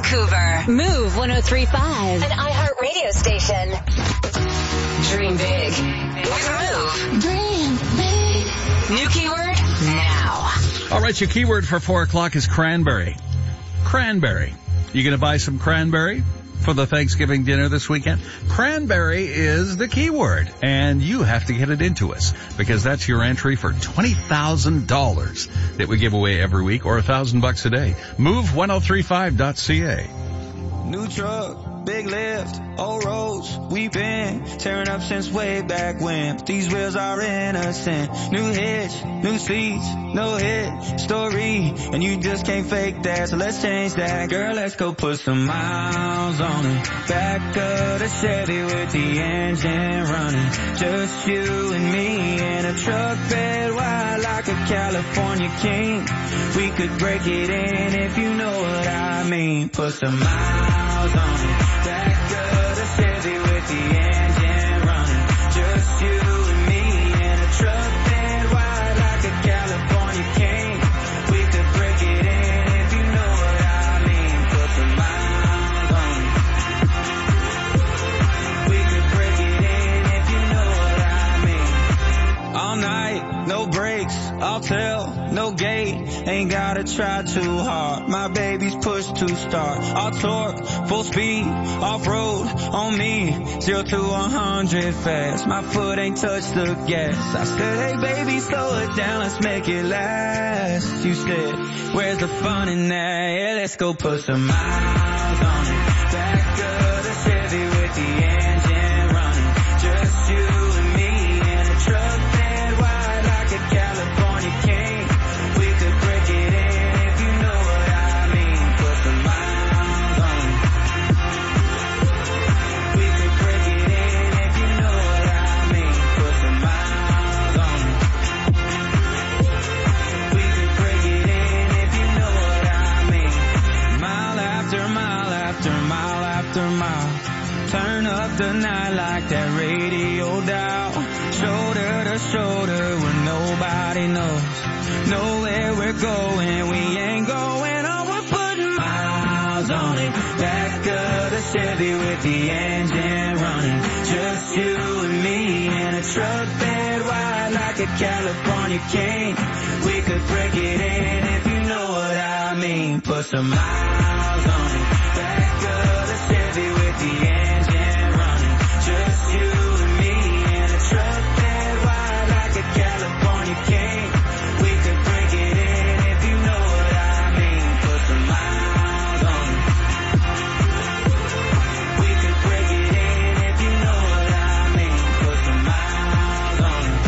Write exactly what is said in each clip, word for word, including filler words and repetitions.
Vancouver. Move one oh three point five. An iHeart radio station. Dream big. With Move. Dream big. New keyword now. All right, your keyword for four o'clock is cranberry. Cranberry. You going to buy some cranberry for the Thanksgiving dinner this weekend? Cranberry is the keyword, and you have to get it into us because that's your entry for twenty thousand dollars that we give away every week, or a thousand bucks a day. Move ten thirty-five dot c a. New truck, big lift, old roads, we've been tearing up since way back when. But these wheels are innocent. New hitch, new seats, no hit story, and you just can't fake that. So let's change that, girl. Let's go put some miles on it. Back of the Chevy with the engine running. Just you and me in a truck bed wide like a California king. We could break it in if you know what I mean. Put some miles on it. Back of the Chevy with the engine running. Just you and me in a truck bed wide like a California king. We could break it in if you know what I mean. Put some miles on it. We could break it in if you know what I mean. All night, no brakes, I'll tell, no gate. Ain't gotta try too hard. My baby's push to start. I'll torque, full speed, off-road on me. Zero to a hundred fast. My foot ain't touched the gas. I said, hey baby, slow it down, let's make it last. You said, where's the fun in that? Yeah, let's go put some miles on it. Back of the Chevy with the engine running. Just you and me in a truck bed wide like a California king. We could break it in if you know what I mean. Put some miles on it. We could break it in if you know what I mean. Put some miles on it. We could break it in if you know what I mean. Mile after mile after mile after mile. Turn up the night like that radio dial. Shoulder to shoulder where nobody knows. Know where we're going, we ain't going on. We're putting miles on it. Back of the Chevy with the engine running. Just you and me in a truck bed wide like a California king. We could break it in if you know what I mean. Put some miles on it. Back of the Chevy with the engine running. Just you and me in a truck bed wide like a California king. We could break it in if you know what I mean. Put some miles on it. We could break it in if you know what I mean. Put some miles on it.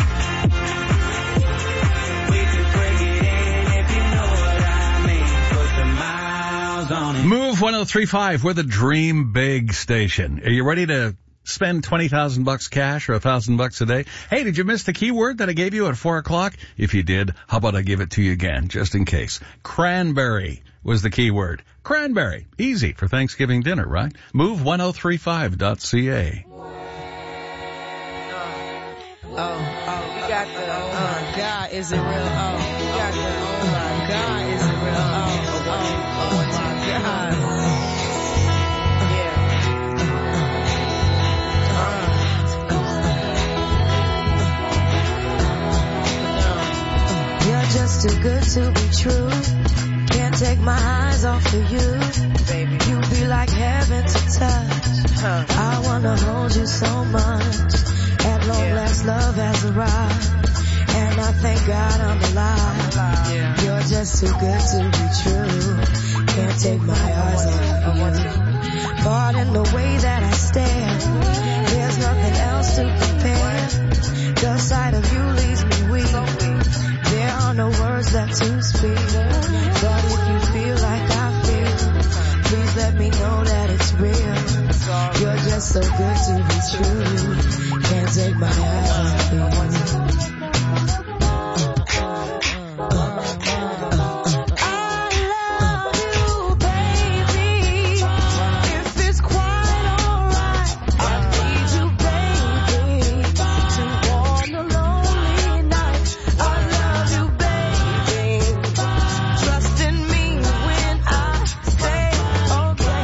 We could break it in if you know what I mean. Put some miles on it. Move ten thirty-five, we're the Dream Big station. Are you ready to spend twenty thousand bucks cash or a thousand bucks a day? Hey, did you miss the keyword that I gave you at four o'clock? If you did, how about I give it to you again, just in case? Cranberry was the keyword. Cranberry. Easy for Thanksgiving dinner, right? Move ten thirty-five dot c a. Oh, oh, we got the, oh, God, is it real? Oh, we got the, oh my God, is it real? Oh, oh, oh my God. Just too good to be true. Can't take my eyes off of you, baby. You be like heaven to touch. Huh. I wanna hold you so much. At long yeah. last, love has arrived, and I thank God I'm alive. alive. Yeah. You're just too good to be true. Can't take my eyes off of you. Pardon the way that I stare. There's nothing else to compare. The sight of you leaves me weak. There are no words left to speak, but if you feel like I feel, please let me know that it's real. You're just so good to be true. Can't take my eyes off you. Okay.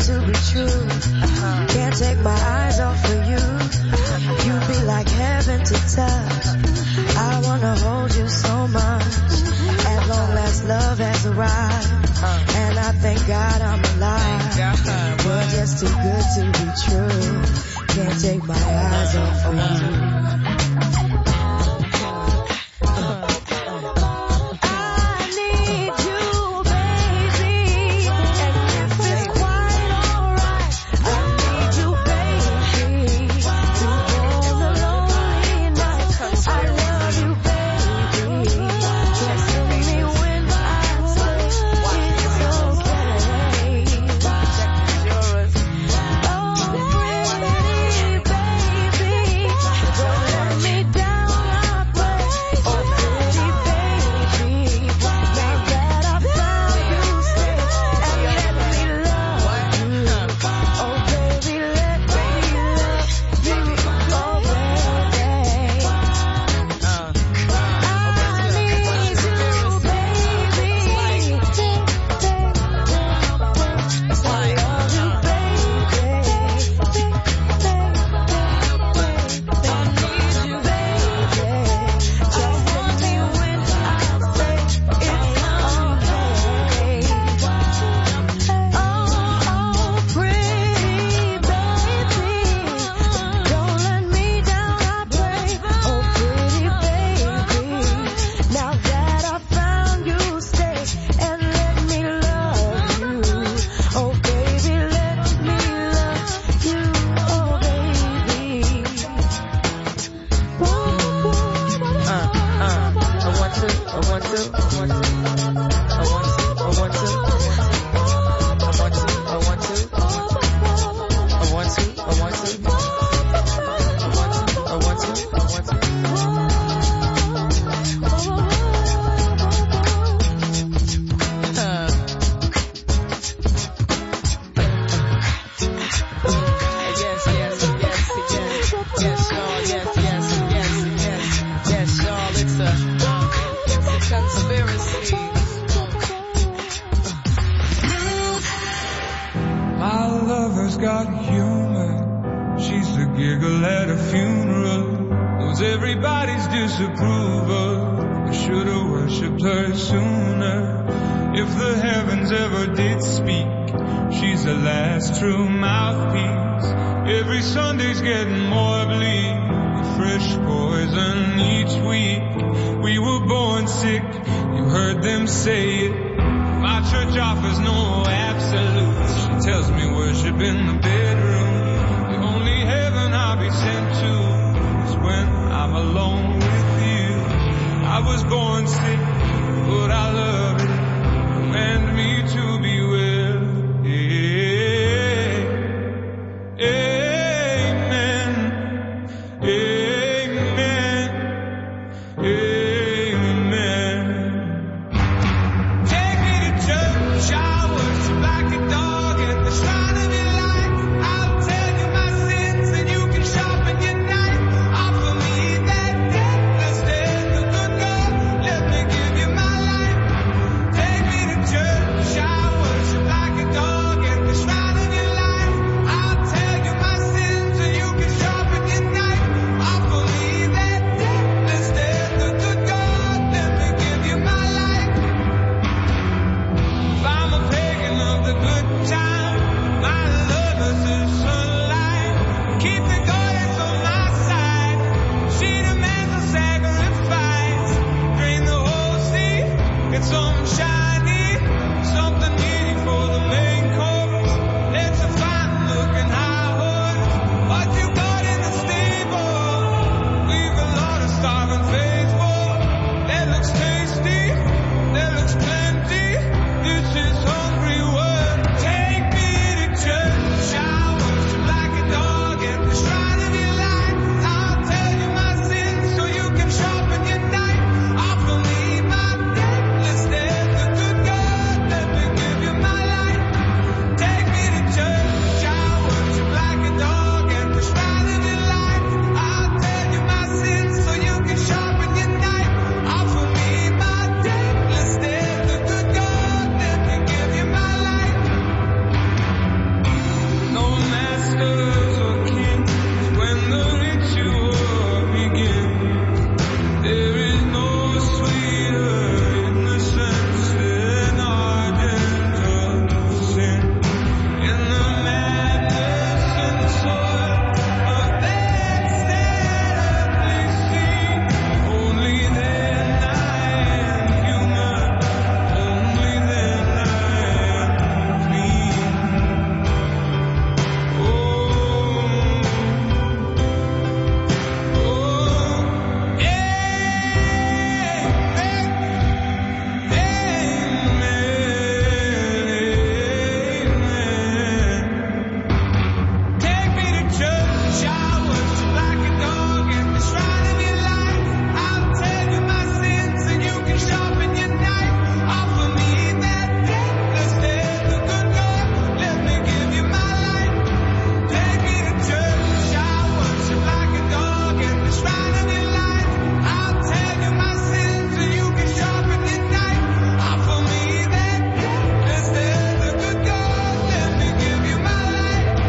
to be true. Can't take my eyes off of you. You be like heaven to touch. I wanna hold you so much. At long last, love has arrived, and I thank God I'm alive. You're just too good to be true. Can't take my eyes off of you. Shower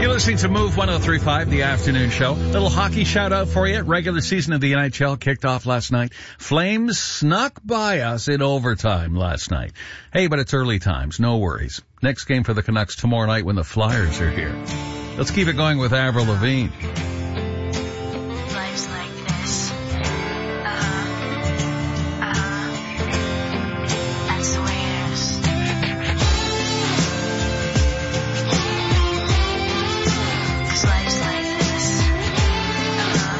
You're listening to Move one oh three point five, the afternoon show. Little hockey shout out for you. Regular season of the N H L kicked off last night. Flames snuck by us in overtime last night. Hey, but it's early times. No worries. Next game for the Canucks tomorrow night when the Flyers are here. Let's keep it going with Avril Lavigne. Life's like this. Uh-huh. Uh-huh. That's the way it is. Cause life's like this. Uh-huh.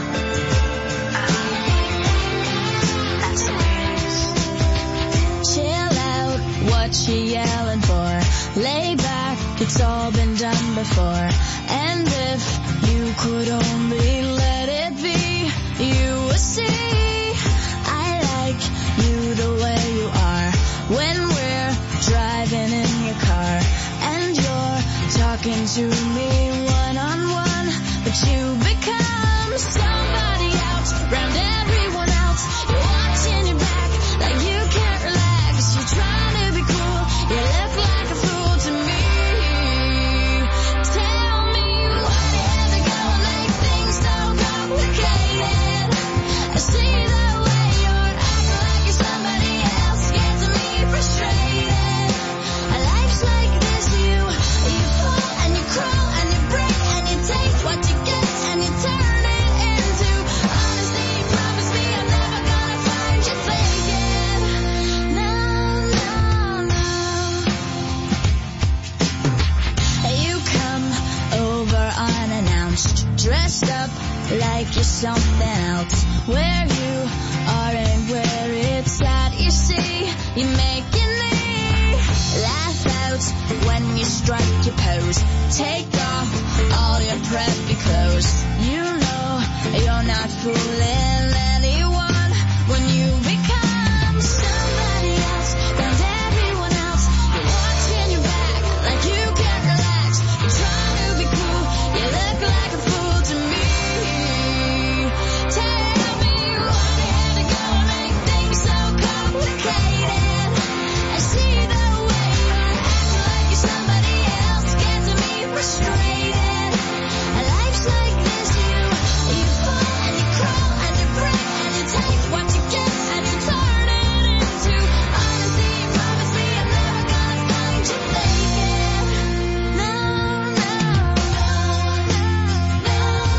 Uh-huh. That's the way it is. Chill out, what you yelling for? Lay back, it's all been done before. And if you could only let it be, you would see I like you the way you are. When we're driving in your car and you're talking to me one on one, but you become somebody else around everyone else. You're watching your back like you can't relax. You're trying to be cool, you look like a fool to me. Tell me why you had to go and make things so complicated. I see the way you're acting like you're somebody else, gets me frustrated. Life's like this, you you fall and you crawl and you break and you take what you get and you turn it into honesty. Promise me I'm never gonna find you faking. No, no, no. You come over unannounced, dressed up like you're something else. Where you are and where it's at, you see, you're making me laugh out when you strike your pose. Take off all your preppy clothes. You know you're not fooling anyone when you become somebody else around everyone else. You're watching your back like you can't relax. You're trying to be cool, you look like a fool to me. Tell me why you had to go and make things so complicated. I see the way you're acting like you're somebody else, gets me frustrated. Life's like this, you you fall and you crawl and you break and you take what you get and you turn it into honesty. Promise me I'm never gonna find you faking. No, no, no, no, no,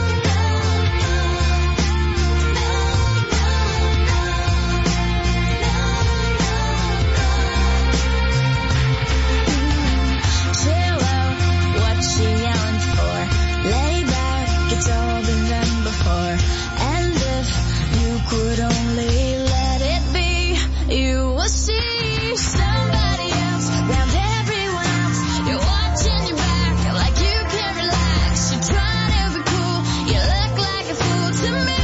chill out, what you yelling for? Lay back, it's all been done before. And if you could only let it be, you will see somebody else around everyone else. You're watching your back like you can't relax. You're trying to be cool, you look like a fool to me.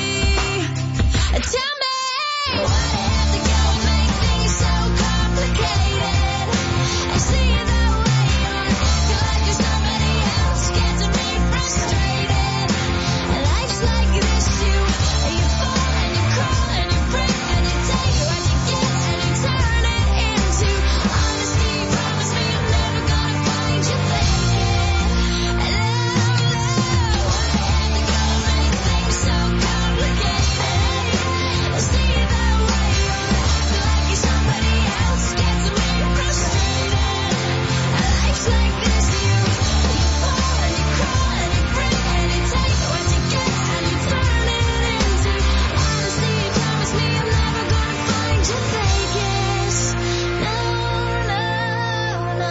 Tell me why you have to go and make things so complicated. I see the way you're acting like you're somebody else, gets me frustrated. Life's like this, you you fall and you crawl and you break and you take what you get and you turn it into honesty. Promise me I'm never gonna find you faking. Love, love, why you had to go and make things so complicated. I see the way you're acting like you're somebody else, gets me frustrated. Life's like this, you you fall and you crawl and you break and you take what you get and you turn it into honesty. Promise me I'm never gonna find you faking. No, no, no.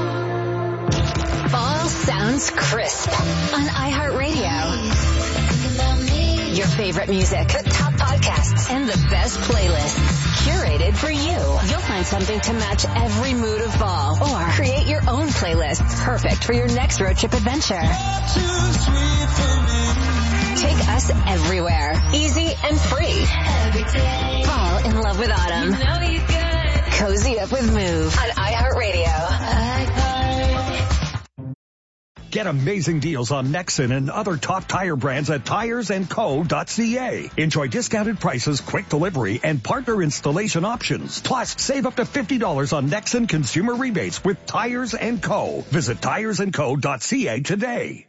Fall sounds crisp on iHeartRadio. Your favorite music, the top podcasts, and the best playlists curated for you. You'll find something to match every mood of fall or create your own playlist perfect for your next road trip adventure. Take us everywhere. Easy and free. Fall in love with autumn. Cozy up with Move on iHeartRadio. Get amazing deals on Nexen and other top tire brands at tires and co dot c a. Enjoy discounted prices, quick delivery, and partner installation options. Plus, save up to fifty dollars on Nexen consumer rebates with Tires and Co. Visit tires and co dot c a today.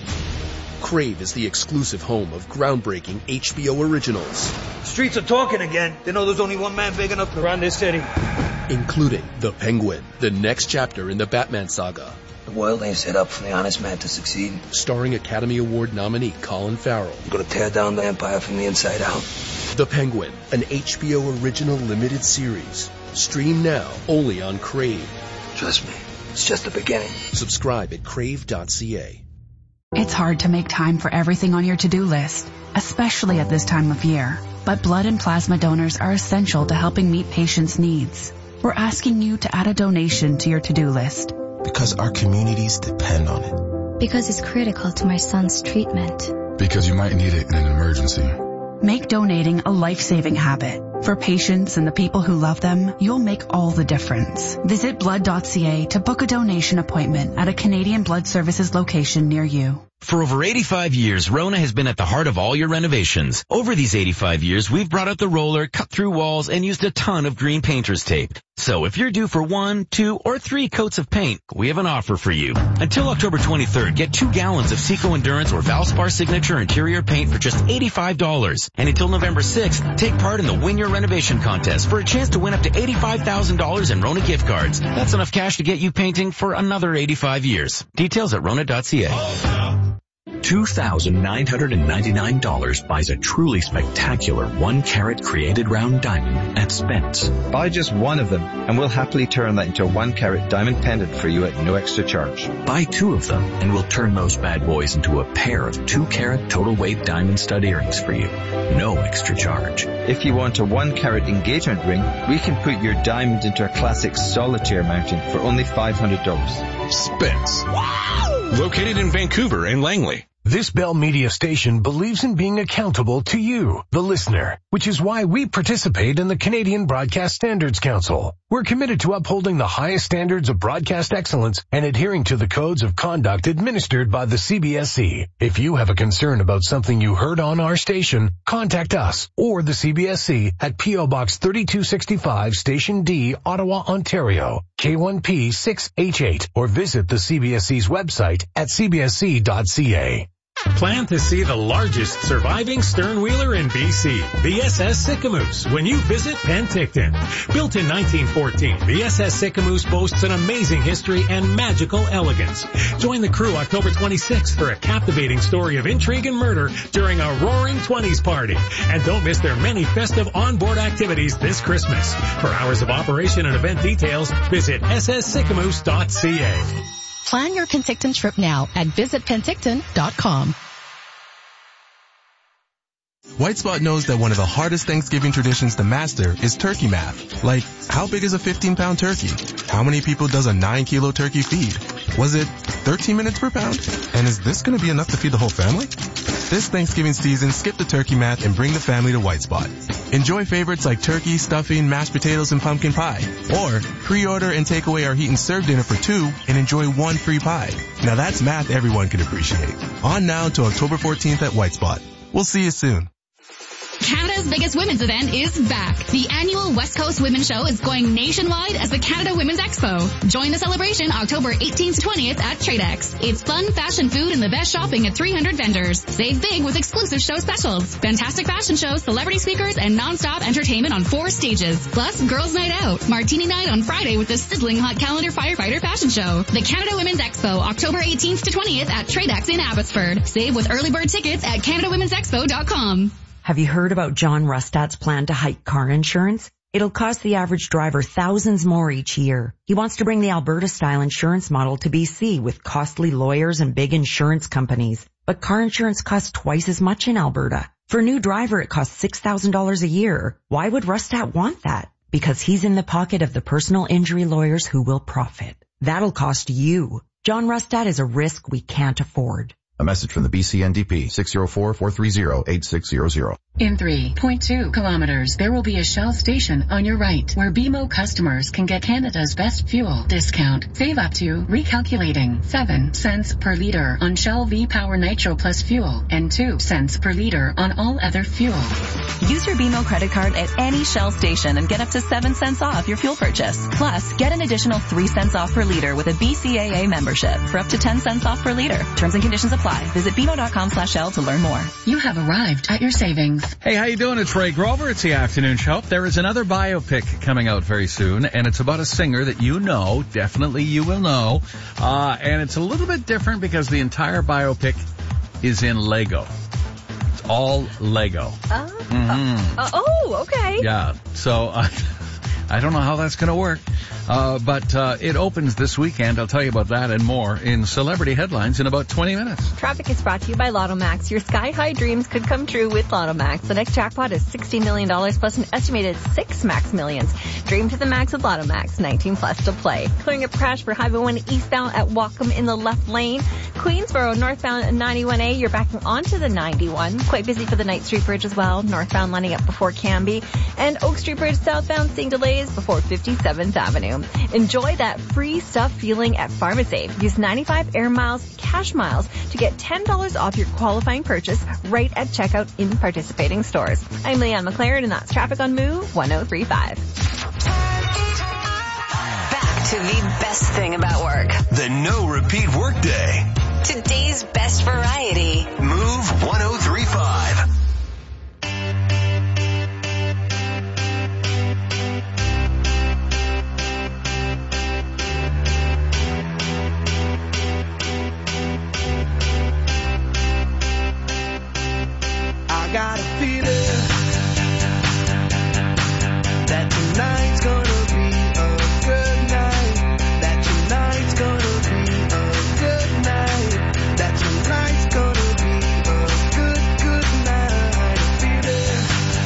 Crave is the exclusive home of groundbreaking H B O originals. Streets are talking again. They know there's only one man big enough to run this city. Including The Penguin, the next chapter in the Batman saga. The world ain't set up for the honest man to succeed. Starring Academy Award nominee Colin Farrell. I'm gonna tear down the empire from the inside out. The Penguin, an H B O original limited series. Stream now, only on Crave. Trust me, it's just the beginning. Subscribe at crave dot c a. It's hard to make time for everything on your to-do list, especially at this time of year. But blood and plasma donors are essential to helping meet patients' needs. We're asking you to add a donation to your to-do list. Because our communities depend on it. Because it's critical to my son's treatment. Because you might need it in an emergency. Make donating a life-saving habit. For patients and the people who love them, you'll make all the difference. Visit blood dot c a to book a donation appointment at a Canadian Blood Services location near you. For over eighty-five years, Rona has been at the heart of all your renovations. Over these eighty-five years, we've brought out the roller, cut through walls, and used a ton of green painter's tape. So if you're due for one, two, or three coats of paint, we have an offer for you. Until October twenty-third, get two gallons of Seco Endurance or Valspar Signature interior paint for just eighty-five dollars. And until November sixth, take part in the Win Your Renovation contest for a chance to win up to eighty-five thousand dollars in Rona gift cards. That's enough cash to get you painting for another eighty-five years. Details at rona dot c a. two thousand nine hundred ninety-nine dollars buys a truly spectacular one-carat created round diamond at Spence. Buy just one of them, and we'll happily turn that into a one-carat diamond pendant for you at no extra charge. Buy two of them, and we'll turn those bad boys into a pair of two-carat total weight diamond stud earrings for you. No extra charge. If you want a one-carat engagement ring, we can put your diamond into a classic solitaire mounting for only five hundred dollars. Spence. Wow! Located in Vancouver and Langley. This Bell Media station believes in being accountable to you, the listener, which is why we participate in the Canadian Broadcast Standards Council. We're committed to upholding the highest standards of broadcast excellence and adhering to the codes of conduct administered by the C B S C. If you have a concern about something you heard on our station, contact us or the C B S C at P O Box thirty-two sixty-five, Station D, Ottawa, Ontario, K one P six H eight, or visit the C B S C's website at c b s c dot c a. Plan to see the largest surviving sternwheeler in B C, the S S Sicamous, when you visit Penticton. Built in nineteen fourteen, the S S Sicamous boasts an amazing history and magical elegance. Join the crew October twenty-sixth for a captivating story of intrigue and murder during a roaring twenties party. And don't miss their many festive onboard activities this Christmas. For hours of operation and event details, visit s s sicamous dot c a. Plan your Penticton trip now at visit penticton dot com. White Spot knows that one of the hardest Thanksgiving traditions to master is turkey math. Like, how big is a fifteen pound turkey? How many people does a nine kilo turkey feed? Was it thirteen minutes per pound? And is this going to be enough to feed the whole family? This Thanksgiving season, skip the turkey math and bring the family to White Spot. Enjoy favorites like turkey, stuffing, mashed potatoes, and pumpkin pie. Or pre-order and take away our Heat and Serve dinner for two and enjoy one free pie. Now that's math everyone can appreciate. On now until October fourteenth at White Spot. We'll see you soon. Canada's biggest women's event is back. The annual West Coast Women's Show is going nationwide as the Canada Women's Expo. Join the celebration October eighteenth to twentieth at TradeX. It's fun, fashion, food, and the best shopping at three hundred vendors. Save big with exclusive show specials. Fantastic fashion shows, celebrity speakers, and non-stop entertainment on four stages. Plus, girls' night out, martini night on Friday with the sizzling hot calendar firefighter fashion show. The Canada Women's Expo, October eighteenth to twentieth at TradeX in Abbotsford. Save with early bird tickets at canada women's expo dot com. Have you heard about John Rustad's plan to hike car insurance? It'll cost the average driver thousands more each year. He wants to bring the Alberta-style insurance model to B C with costly lawyers and big insurance companies. But car insurance costs twice as much in Alberta. For a new driver, it costs six thousand dollars a year. Why would Rustad want that? Because he's in the pocket of the personal injury lawyers who will profit. That'll cost you. John Rustad is a risk we can't afford. A message from the B C N D P, six oh four, four three zero, eight six zero zero. In three point two kilometers, there will be a Shell station on your right where B M O customers can get Canada's best fuel discount. Save up to, recalculating, seven cents per liter on Shell V-Power Nitro Plus fuel and two cents per liter on all other fuel. Use your B M O credit card at any Shell station and get up to seven cents off your fuel purchase. Plus, get an additional three cents off per liter with a B C A A membership for up to ten cents off per liter. Terms and conditions apply. Visit B M O dot com slash Shell to learn more. You have arrived at your savings. Hey, how you doing? It's Ray Grover. It's the afternoon show. There is another biopic coming out very soon, and it's about a singer that you know, definitely you will know. Uh, and it's a little bit different because the entire biopic is in Lego. It's all Lego. Uh, Mm-hmm. uh, oh, okay. Yeah. So uh, I don't know how that's going to work. Uh, but uh, it opens this weekend. I'll tell you about that and more in Celebrity Headlines in about twenty minutes. Traffic is brought to you by Lotto Max. Your sky-high dreams could come true with Lotto Max. The next jackpot is sixty million dollars plus an estimated six Max Millions. Dream to the max with Lotto Max. nineteen plus to play. Clearing up crash for Highway one eastbound at Wacom in the left lane. Queensboro northbound ninety-one A. You're backing onto the ninety-one. Quite busy for the Knight Street Bridge as well. Northbound lining up before Canby. And Oak Street Bridge southbound seeing delays before fifty-seventh Avenue. Enjoy that free stuff feeling at PharmaSafe. Use ninety-five Air Miles cash miles to get ten dollars off your qualifying purchase right at checkout in participating stores. I'm Leanne McLaren, and that's traffic on Move one oh three point five. Back to the best thing about work. The no repeat workday. Today's best variety. Move one oh three point five. I got a feeling that tonight's gonna be a good night. That tonight's gonna be a good night. That tonight's gonna be a good, good night. A feeling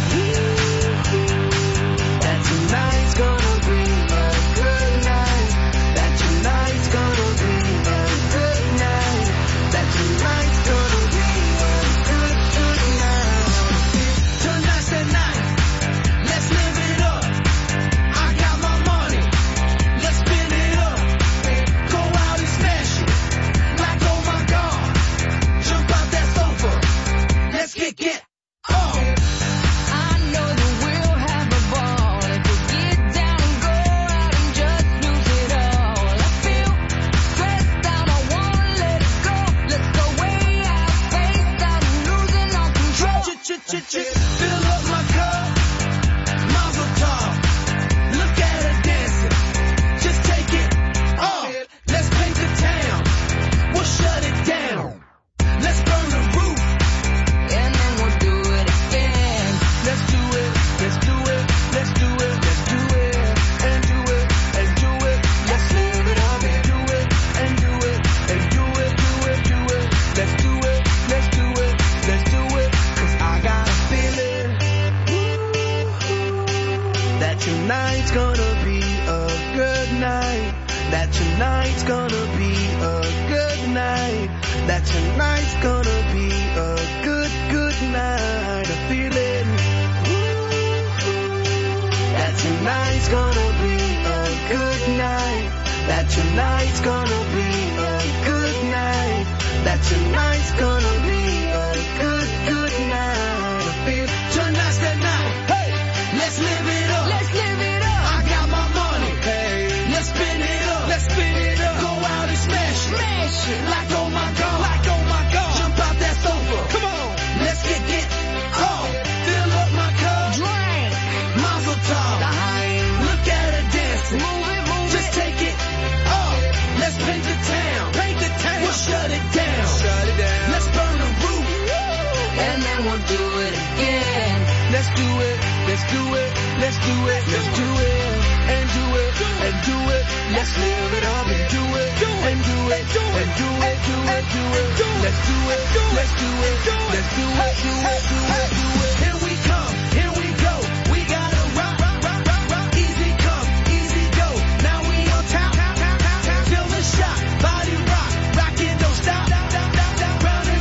that tonight's gonna be a good night. That tonight's gonna be a good night. That tonight's gonna be a good, good night. Tonight's the night, let's live it up. I got my money, let's spin it up. Go out and smash it, like oh my god. Jump out that sofa, let's get get on. I know that we'll have a ball if we get down and go out and just lose it all. I feel stressed out, I wanna let it go. Let's go way out, face out, losing all control. Fill up my cup, mazel tov. Look at her dancing, just take it off. Let's paint the town, we'll shut it down. Let's burn the roof, and then we'll do it again. Let's do it, let's do it, let's do it, let's do it, and do it, and do it. Let's live it up and do it, and do it, and do it, do it, do it. Let's do it, let's do it, let's do it. 'Cause I got a feeling that tonight's gonna be a good night. That tonight's gonna be a good night. That tonight's gonna be a good, good night. A feeling that tonight's gonna be a good night. That tonight's gonna be a good night. That tonight's gonna be a good, good night. I feel tonight's the night. Hey, let's live it up. Let's live it up. I got my money. Hey, let's spin it up. Let's spin it up. Go out and smash it. Smash it. Like oh my god. Like oh my god. Jump out that sofa. Come on. Let's get get on. Fill up my cup. Drink. Mazel tov. Look at her dancing. Move it, move Just it. take it off. Let's paint the town. Paint the town. We'll shut it down. Shut it down. Let's burn the roof. And then we'll do it again. Let's do it. Let's do it. Let's do it. Let's do it. And do it. And do it. Let's live it up and do it. And do it. And do it. Do it. Do it. Let's do it. Let's do it. Let's do it. Do it. Do it. Do it. Here we come. Here we go. We gotta rock. Rock. Rock. Rock. Rock. Easy come. Easy go. Now we on top. Feel the shot. Body rock. Rock it. Don't stop. Round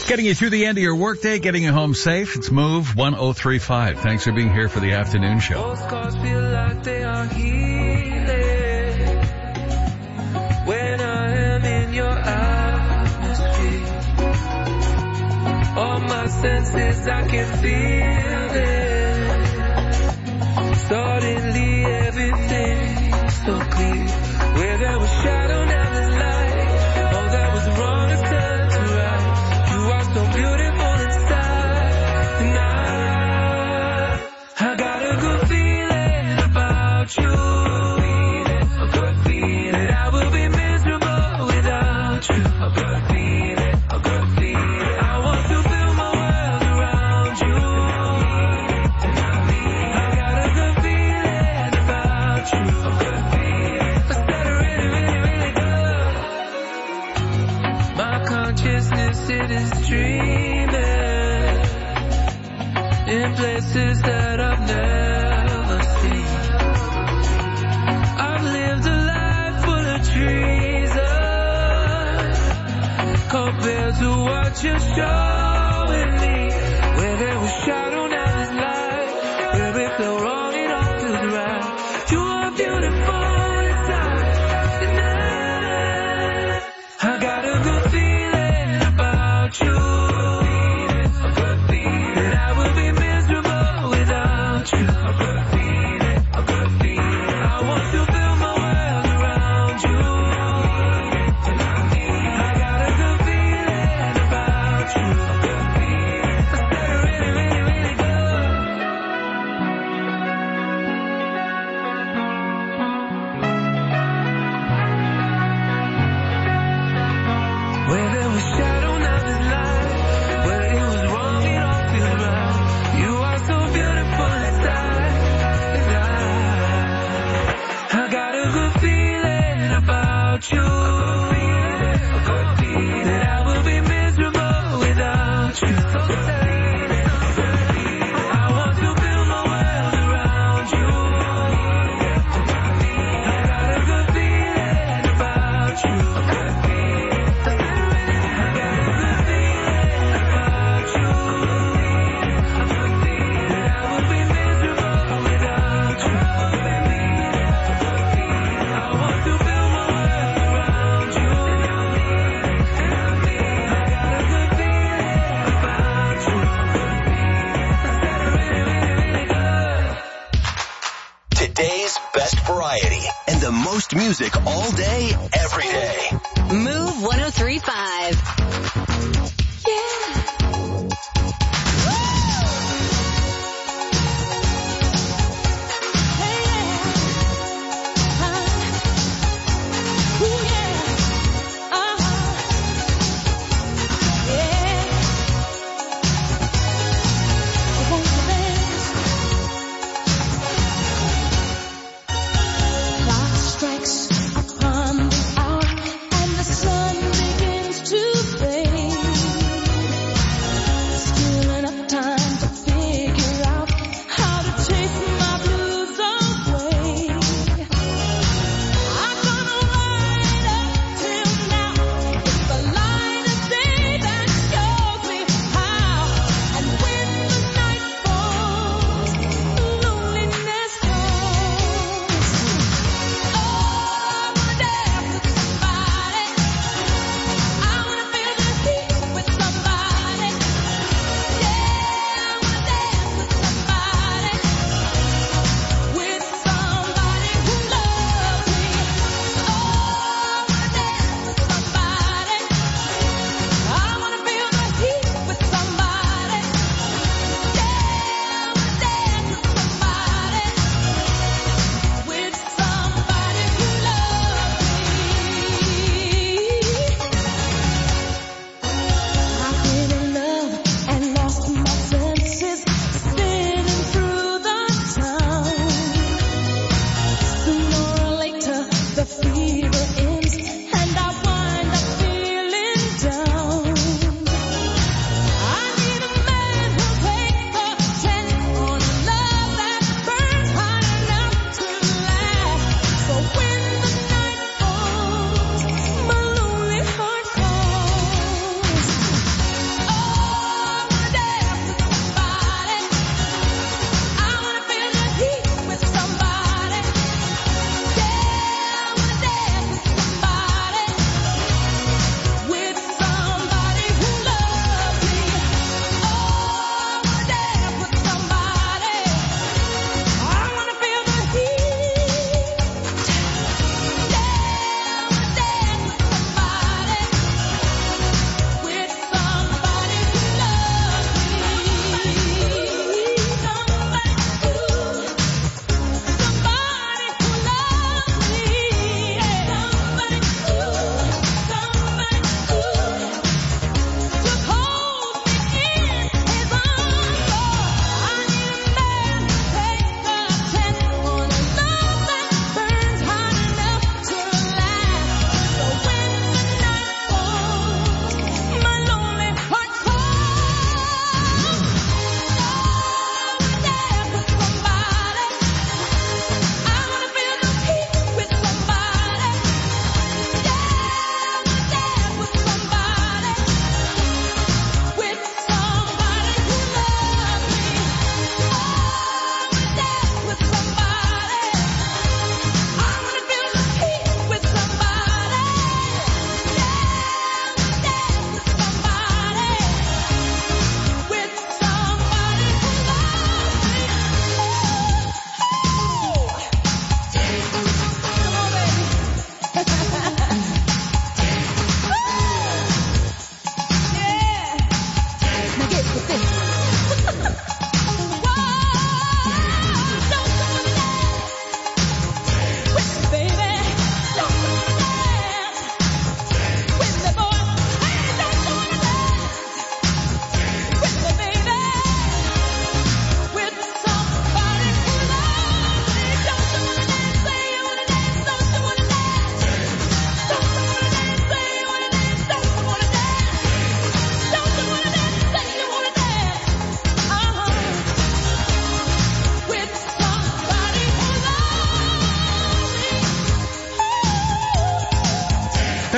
Getting you through the end of your workday, getting you home safe. It's Move one oh three point five. Thanks for being here for the afternoon show. Those scars feel like they are healing when I am in your atmosphere. All my senses, I can feel it. Suddenly everything's so clear. Where there was shadow, now there's light. Oh, that was wrong, it's turned to right. You are so beautiful inside. And I, I got a good feeling about you. A good feeling. That I will be miserable without you. A good feeling. A good feeling. I want to build my world around you. I got a good feeling about you. A good feeling. Let's get really, really, really good. My consciousness, it is dreaming in places that I've never seen. I've lived a life full of treason compared to what you're showing me. Where there was shadow, now there's light. Where it felt wrong, it all feels right. You are beautiful inside. And I, I got a good feeling about you. A good feeling. That I will be miserable without you. A good feeling. A good feeling. I want to build my world around you. I got a good feeling about you. A good feeling. Let's get really, really, really good. Where there was shadow, now there's light. Where it was wrong, it all feels right. You are so beautiful inside. And I, I got a good feeling about you. A good feeling. That I will be miserable without you. So sad. I want to build my world around you. I got a good feeling about you. A good feeling. I got a good feeling about you. A good feeling. That I will be miserable without you. A good feeling. I want to build my world around you. I got a good feeling about you. Let's get really, really, really good. Today's best variety and the most music all day, every day. Move one oh three point five. Clock strikes upon the hour and the sun begins to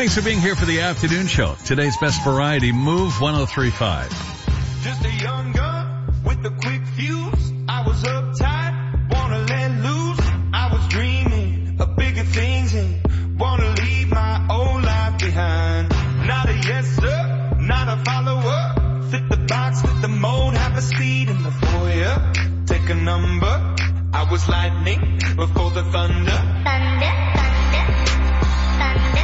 Thanks for being here for the afternoon show. Today's best variety, Move one oh three point five. Just a young gun with a quick fuse. I was uptight, wanna let loose. I was dreaming of bigger things and wanna leave my old life behind. Not a yes sir, not a follower. Fit the box, fit the mold, have a seat in the foyer. Take a number. I was lightning before the thunder. Thunder, thunder, thunder,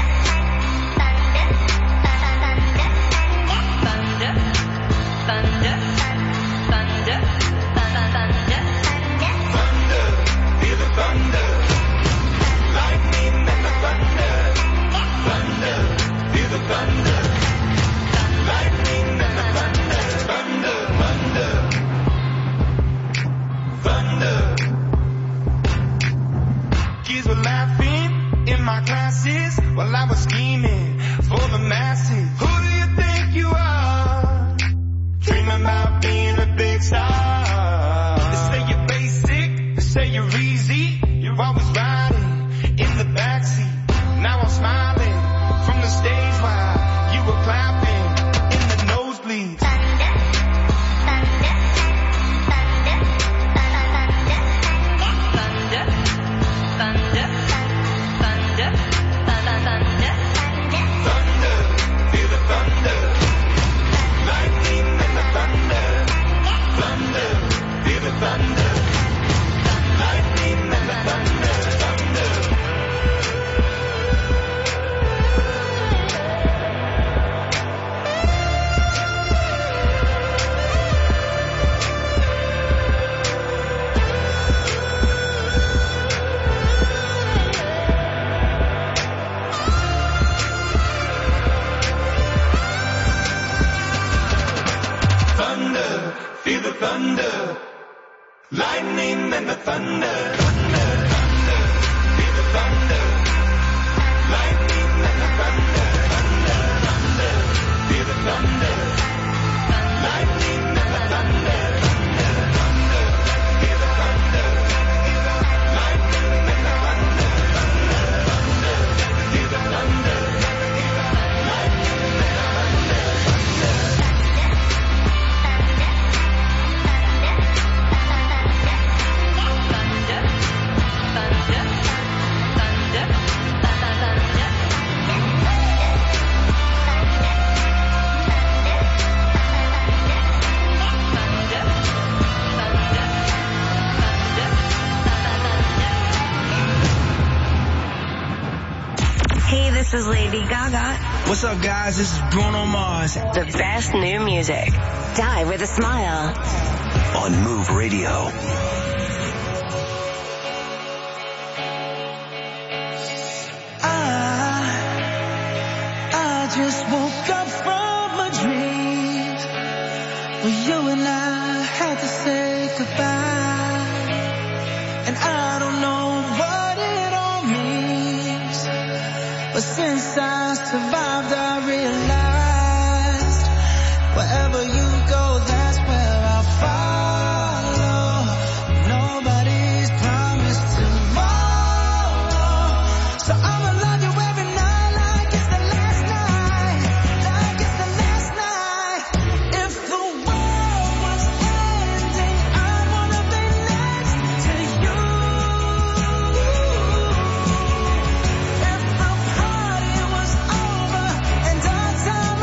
thunder, thunder, thunder, thunder, thunder, thunder, hear the thunder, lightning and the thunder, thunder, hear the thunder, lightning and the thunder, thunder, thunder, thunder. Kids were laughing in my classes while I was scheming for the masses. Who do you think you are? Dreaming about being a big star. They say you're basic, they say you're easy. You're always riding in the backseat. Now I'm smiling from the stage while you were clapping in the nosebleeds. Thunder, thunder, thunder, thunder, thunder, thunder, thunder, thunder, thunder, feel the thunder, lightning and the thunder, thunder, feel the thunder, lightning and the thunder, thunder. Thunder, feel the thunder, lightning and the thunder, thunder, thunder, feel the thunder, lightning and the thunder, thunder, thunder, feel the thunder, lightning and the thunder, thunder, thunder, feel the thunder, lightning and the thunder, thunder, thunder, feel the thunder, lightning and the thunder, thunder. Hey, this is Lady Gaga. What's up, guys? This is Bruno Mars. The best new music. Die with a smile. On Move Radio. I just woke up from a dream where you and I had to say goodbye, and I don't know what it all means, but since I survived I realized wherever you go, that's where I'll follow. Nobody's promised tomorrow, so I'ma love you every night like it's the last night, like it's the last night. If the world was ending, I wanna be next to you. If the party was over and our time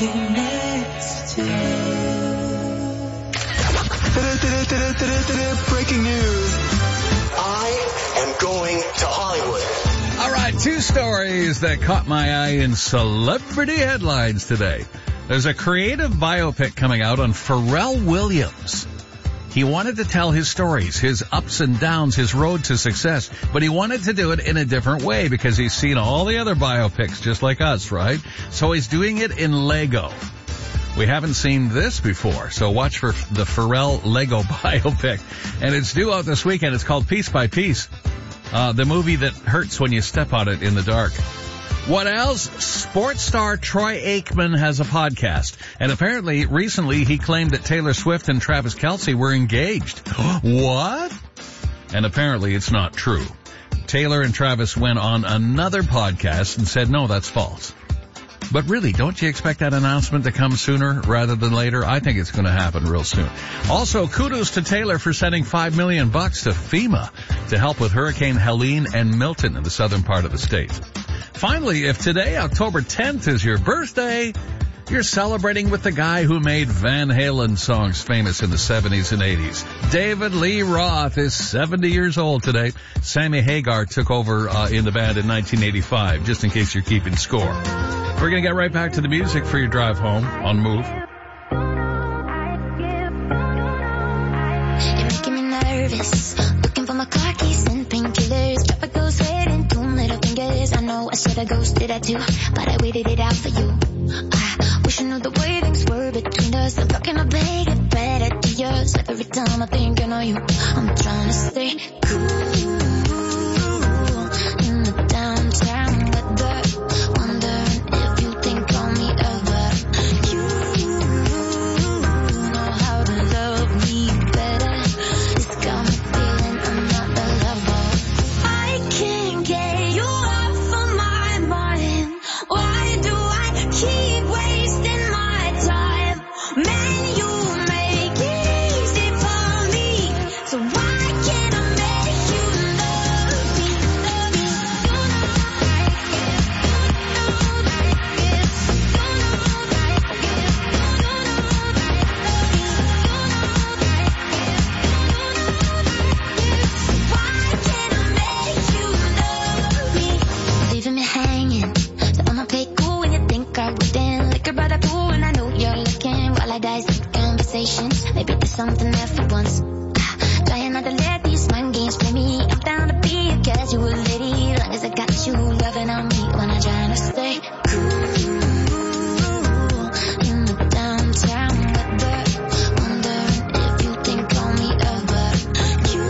walking next to you. Breaking news. I am going to Hollywood. All right, two stories that caught my eye in celebrity headlines today. There's a creative biopic coming out on Pharrell Williams. He wanted to tell his stories, his ups and downs, his road to success, but he wanted to do it in a different way because he's seen all the other biopics just like us, right? So he's doing it in Lego. We haven't seen this before, so watch for the Pharrell Lego biopic. And it's due out this weekend. It's called Piece by Piece, uh, the movie that hurts when you step on it in the dark. What else? Sports star Troy Aikman has a podcast. And apparently, recently, he claimed that Taylor Swift and Travis Kelce were engaged. What? And apparently, it's not true. Taylor and Travis went on another podcast and said, no, that's false. But really, don't you expect that announcement to come sooner rather than later? I think it's going to happen real soon. Also, kudos to Taylor for sending five million bucks to FEMA to help with Hurricane Helene and Milton in the southern part of the state. Finally, if today, October tenth, is your birthday, you're celebrating with the guy who made Van Halen songs famous in the seventies and eighties. David Lee Roth is seventy years old today. Sammy Hagar took over uh, in the band in nineteen eighty-five, just in case you're keeping score. We're going to get right back to the music for your drive home on Move. You're making me nervous. Looking for my car keys and painkillers. Drop a ghost head and two middle fingers. I know I should have ghosted that too, but I waited it out for you. I wish I knew the way things were between us. I'm talking to beg it better to yours. Like every time I think I know you, I'm trying to stay cool in the downtown weather. Wondering if you think on me ever. You know how to love me better. It's got me feeling I'm not the lover. I can't get you off of my mind. Why do I keep wasting my time? Man, you make it easy for me. So why can't I make you love me? Love me. You know I get, you know I get, you know I get, you know I get, you know I get. Why can't I make you love me? Leaving me hanging. So I'ma play cool when you think I wouldn't. Liquor by the pool and I know you're looking. While I dissect conversations, maybe there's something there for once. Ah, trying not to let these mind games play me. I'm down to be a casual lady, long as I got you loving on me when I'm trying to stay cool in the downtown weather. Wondering if you think on me ever. You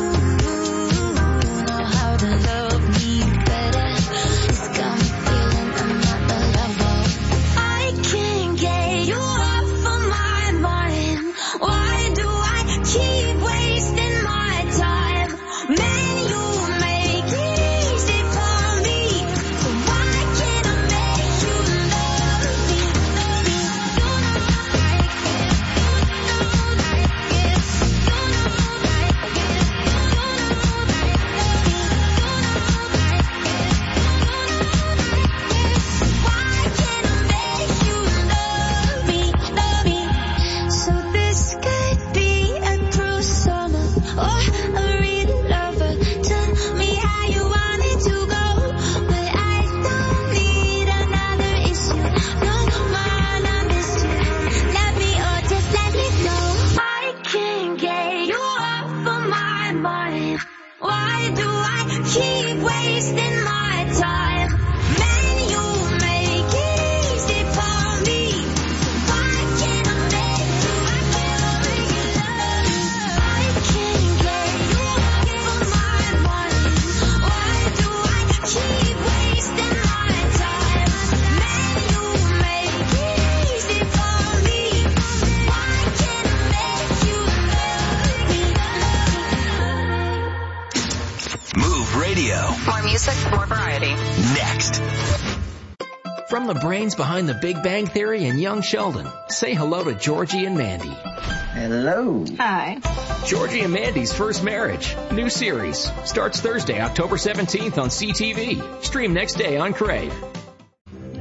know how to love me better. It's got me feeling I'm not the lover. I can't get you off of my mind. Why do I keep wasting my time? Man, you make it easy for me. So why can't I make you love me? Love me. You know I get, you know I get, you know I get, you know I get, why can't I make you love me? Love me. So this could be a cruel summer or a real lover. Tell me how you want it to go, but I don't need another issue. No, man, I miss you. Let me or just let me go. I can't get you off of my mind. Why do I keep wasting my time? Man, you make it easy for me. Why can't I make you? I can't make you love me. I can't get you off of my mind. Why do I keep wasting my time? Man, you make it easy for me. Why can't I make you love me? Move Radio. More music, more variety. Next. From the brains behind The Big Bang Theory and Young Sheldon, say hello to Georgie and Mandy. Hello. Hi. Georgie and Mandy's First Marriage. New series. Starts Thursday, October seventeenth on C T V. Stream next day on Crave.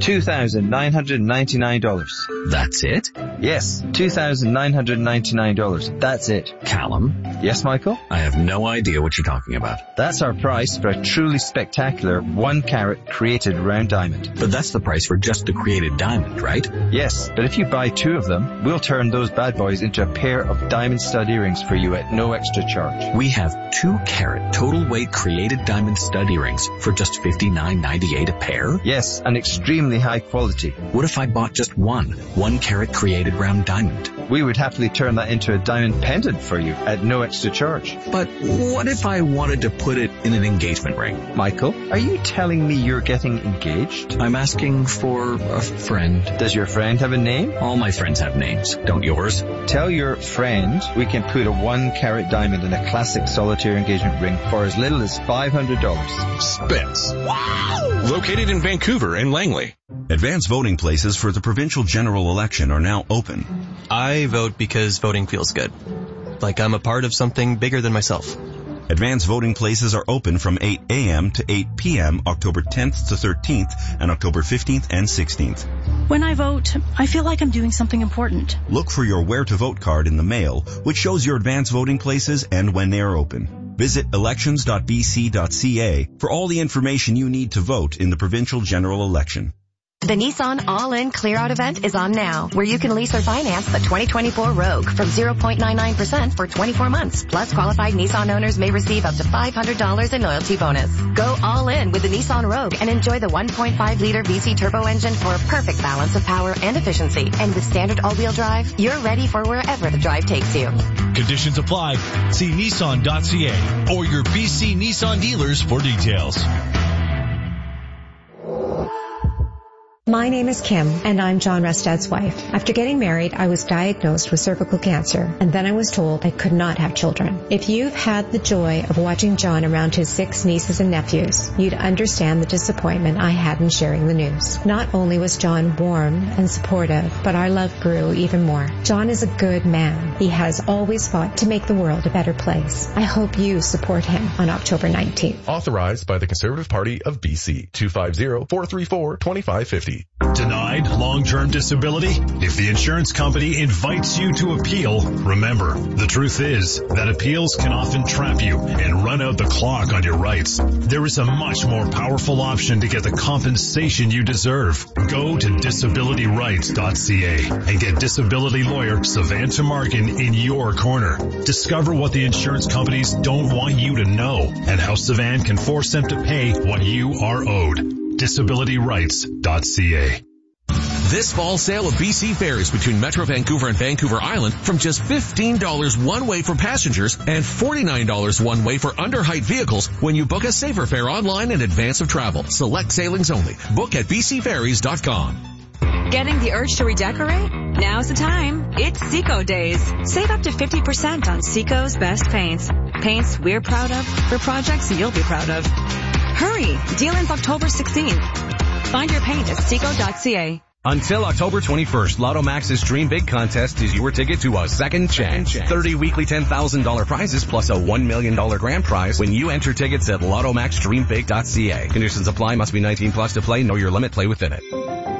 two thousand nine hundred ninety-nine dollars. That's it? Yes, two thousand nine hundred ninety-nine dollars. That's it. Callum? Yes, Michael? I have no idea what you're talking about. That's our price for a truly spectacular one carat created round diamond. But that's the price for just the created diamond, right? Yes, but if you buy two of them, we'll turn those bad boys into a pair of diamond stud earrings for you at no extra charge. We have two carat total weight created diamond stud earrings for just fifty-nine ninety-eight a pair? Yes, and extremely high quality. What if I bought just one, one carat created round diamond? We would happily turn that into a diamond pendant for you at no extra charge. But what if I wanted to put it in an engagement ring? Michael, are you telling me you're getting engaged? I'm asking for a friend. Does your friend have a name? All my friends have names. Don't yours? Tell your friend we can put a one carat diamond in a classic solitaire engagement ring for as little as five hundred dollars. Spence. Wow! Located in Vancouver and Langley. Advance voting places for the provincial general election are now open. I vote because voting feels good. Like I'm a part of something bigger than myself. Advance voting places are open from eight a.m. to eight p.m. October tenth to thirteenth and October fifteenth and sixteenth. When I vote, I feel like I'm doing something important. Look for your Where to Vote card in the mail, which shows your advance voting places and when they are open. Visit elections dot b c dot c a for all the information you need to vote in the provincial general election. The Nissan All-In Clear-Out event is on now, where you can lease or finance the twenty twenty-four Rogue from zero point nine nine percent for twenty-four months. Plus, qualified Nissan owners may receive up to five hundred dollars in loyalty bonus. Go all in with the Nissan Rogue and enjoy the one point five liter V C turbo engine for a perfect balance of power and efficiency. And with standard all-wheel drive, you're ready for wherever the drive takes you. Conditions apply. See Nissan dot c a or your B C Nissan dealers for details. My name is Kim, and I'm John Rustad's wife. After getting married, I was diagnosed with cervical cancer, and then I was told I could not have children. If you've had the joy of watching John around his six nieces and nephews, you'd understand the disappointment I had in sharing the news. Not only was John warm and supportive, but our love grew even more. John is a good man. He has always fought to make the world a better place. I hope you support him on October nineteenth. Authorized by the Conservative Party of B C. two five zero, four three four, two five five zero. Denied long-term disability? If the insurance company invites you to appeal, remember, the truth is that appeals can often trap you and run out the clock on your rights. There is a much more powerful option to get the compensation you deserve. Go to disability rights dot c a and get disability lawyer Savanta Markin in your corner. Discover what the insurance companies don't want you to know and how Savan can force them to pay what you are owed. disability rights dot c a. This fall sale of B C Ferries between Metro Vancouver and Vancouver Island from just fifteen dollars one way for passengers and forty-nine dollars one way for under-height vehicles when you book a safer fare online in advance of travel. Select sailings only. Book at b c ferries dot com. Getting the urge to redecorate? Now's the time. It's Seco Days. Save up to fifty percent on Seco's best paints. Paints we're proud of for projects you'll be proud of. Hurry! Deal ends October sixteenth. Find your paint at seco dot c a. Until October twenty-first, Lotto Max's Dream Big contest is your ticket to a second chance. thirty weekly ten thousand dollars prizes plus a one million dollars grand prize when you enter tickets at lotto max dream big dot c a. Conditions apply. Must be nineteen plus to play. Know your limit. Play within it.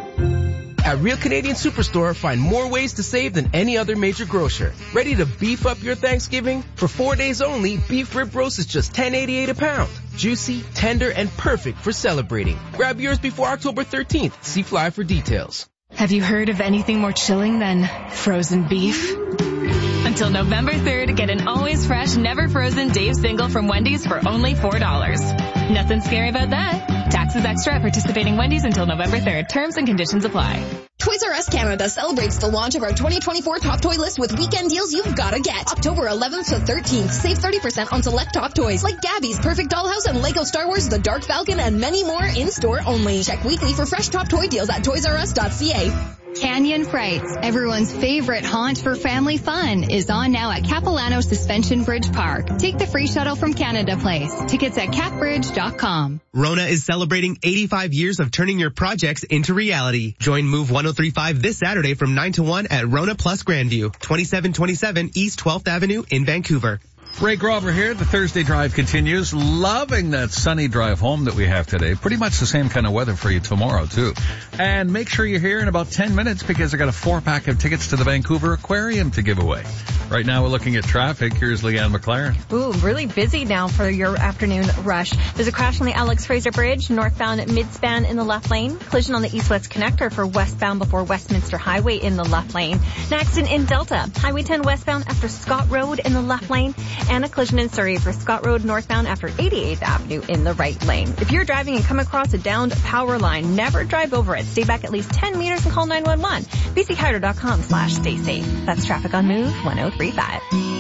At Real Canadian Superstore, find more ways to save than any other major grocer. Ready to beef up your Thanksgiving? For four days only, beef rib roast is just ten eighty-eight a pound. Juicy, tender, and perfect for celebrating. Grab yours before October thirteenth. See flyer for details. Have you heard of anything more chilling than frozen beef? Until November third, get an always fresh, never frozen Dave's Single from Wendy's for only four dollars. Nothing scary about that. Taxes extra at participating Wendy's until November third. Terms and conditions apply. Toys R Us Canada celebrates the launch of our twenty twenty-four Top Toy List with weekend deals you've gotta get. October eleventh to thirteenth, save thirty percent on select top toys like Gabby's Perfect Dollhouse and Lego Star Wars The Dark Falcon and many more in-store only. Check weekly for fresh top toy deals at toys r us dot c a. Canyon Frights, everyone's favorite haunt for family fun, is on now at Capilano Suspension Bridge Park. Take the free shuttle from Canada Place. Tickets at cap bridge dot com. Rona is celebrating eighty-five years of turning your projects into reality. Join Move one oh three point five this Saturday from nine to one at Rona Plus Grandview, twenty-seven twenty-seven East twelfth Avenue in Vancouver. Ray Grover here. The Thursday drive continues. Loving that sunny drive home that we have today. Pretty much the same kind of weather for you tomorrow, too. And make sure you're here in about ten minutes because I got a four-pack of tickets to the Vancouver Aquarium to give away. Right now we're looking at traffic. Here's Leanne McLaren. Ooh, really busy now for your afternoon rush. There's a crash on the Alex Fraser Bridge, northbound mid-span in the left lane. Collision on the east-west connector for westbound before Westminster Highway in the left lane. An accident in Delta, Highway ten westbound after Scott Road in the left lane. And a collision in Surrey for Scott Road northbound after eighty-eighth Avenue in the right lane. If you're driving and come across a downed power line, never drive over it. Stay back at least ten meters and call nine one one. B C Carter dot com slash stay safe. That's traffic on Move one oh three five.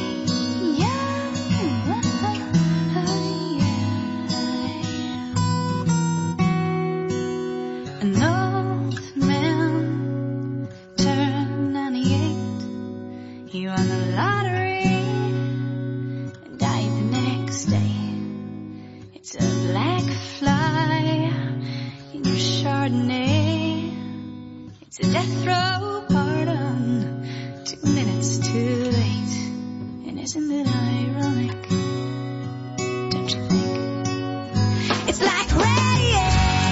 An old man turned ninety-eight. He won the lottery and died the next day. It's a black fly in your Chardonnay. It's a death row pardon, two minutes too late. And isn't it ironic? Don't you think? It's like rain.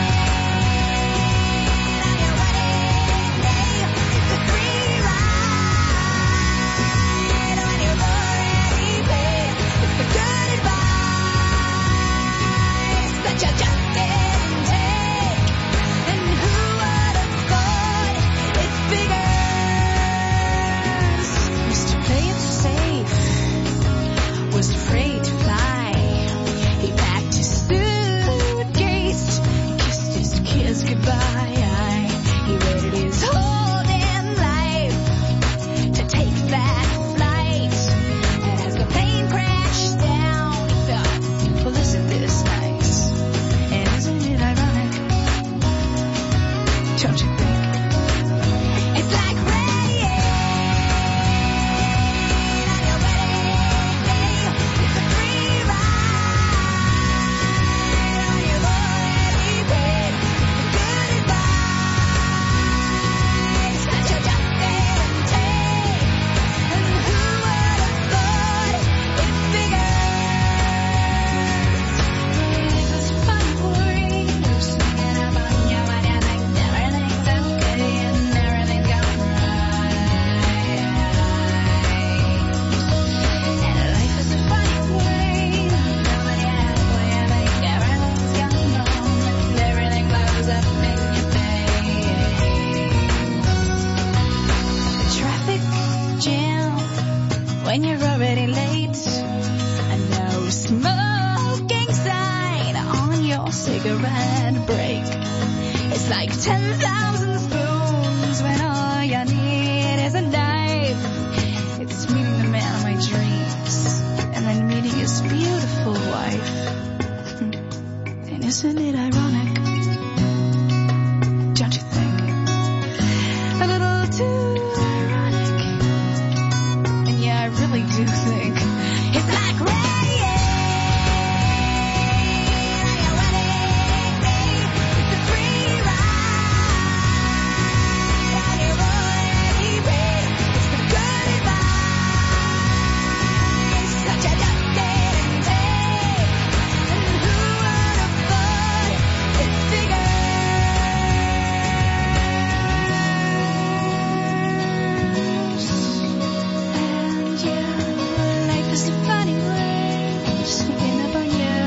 When you're already late, a no smoking sign on your cigarette break. It's like ten thousand spoons when all you need is a knife. It's meeting the man of my dreams and then meeting his beautiful wife. And isn't it ironic? Don't you think? A little too I really do think it's like rain. It's a free ride on your already paid. It's the good advice, such a dusted day. And who would have thought it It's a funny way, just thinking about you.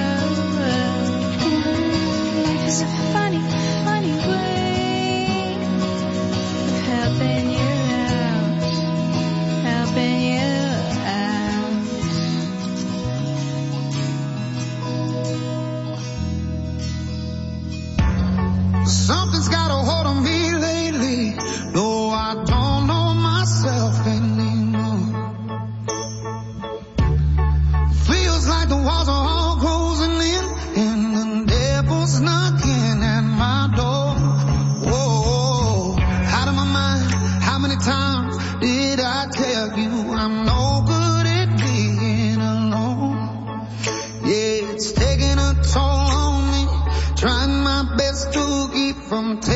Life is a funny, funny way of helping you out, helping you out. Something's got a hold on me lately, though I don't know myself anymore. Like the walls are all closing in and the devil's knocking at my door. Whoa, out of my mind, how many times did I tell you I'm no good at being alone? Yeah, it's taking a toll on me, trying my best to keep from taking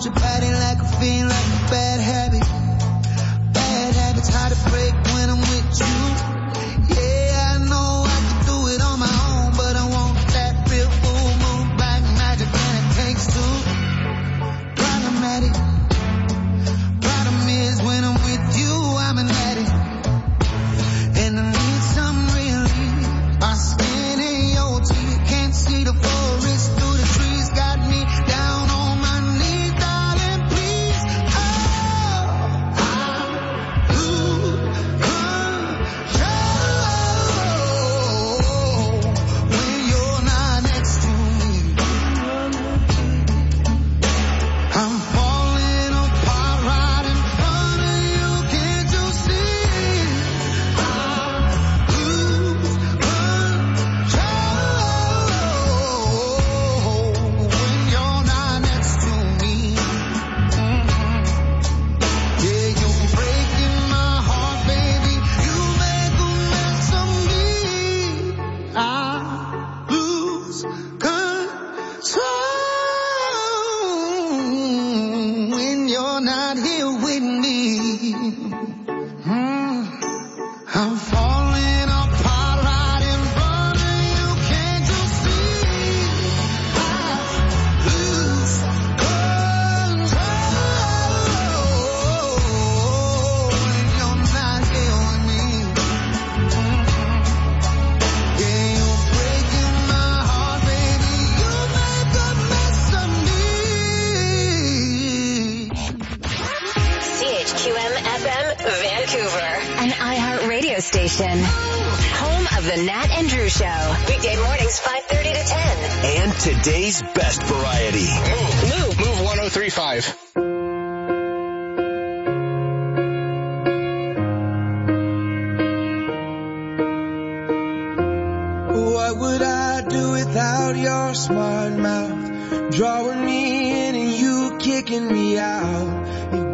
your body like a fiend, like a bad habit. Bad habits hard to break when I'm with you. Yeah, I know I can do it on my own, but I want that real full moon black magic, and it takes two. Problematic. Problem is when I'm with you, I'm an addict, and I need some relief. My skin in your teeth, can't see the forest through the trees, got me down on my knees, darling, please. Oh, I lose control when you're not next to me. I'm falling apart right in front of you, can't you see? I lose control when you're not next to me. Yeah, you're breaking my heart, baby. You make a mess of me. I lose control when you're not here with me. Mm. I'm falling apart right in front of you, can't you see? I lose control when you're not here with me. Yeah, you're breaking my heart, baby. You make a mess of me. C H Q M F M Vancouver, an iHeartRadio station. Home of the Nat and Drew Show. Weekday mornings five thirty to ten. And today's best variety. Move. Move one oh three point five. What would I do without your smart mouth? Drawing me in and you kicking me out.